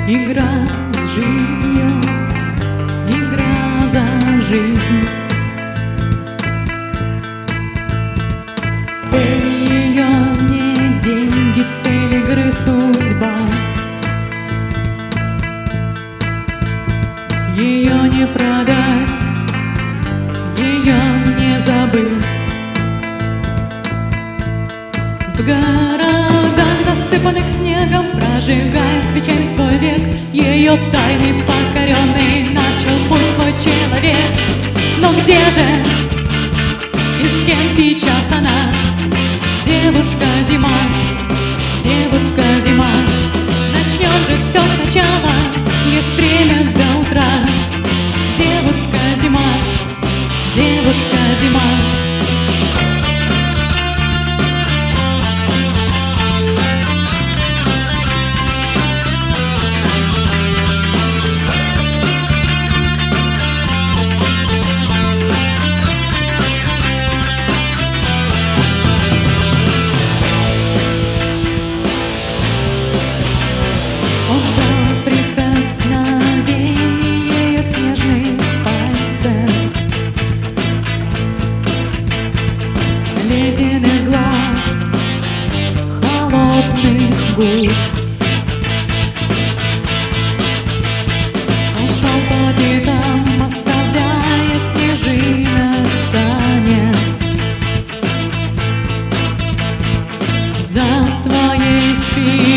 Игра с жизнью, игра за жизнь. Цель ее не деньги, цель игры судьба. Ее не продать, ее не забыть. В городах, засыпанных снегом, прожигая свечами свой век, ее тайный покоренный начал путь свой человек. Но где же и с кем сейчас она? Девушка-зима, девушка-зима. Начнем же все сначала, есть время до утра. Девушка-зима, девушка-зима. Он ждал прикосновения ее снежных пальцев, ледяных глаз, холодных губ. Он шел по пятам, оставляя снежинок танец за своей спиной.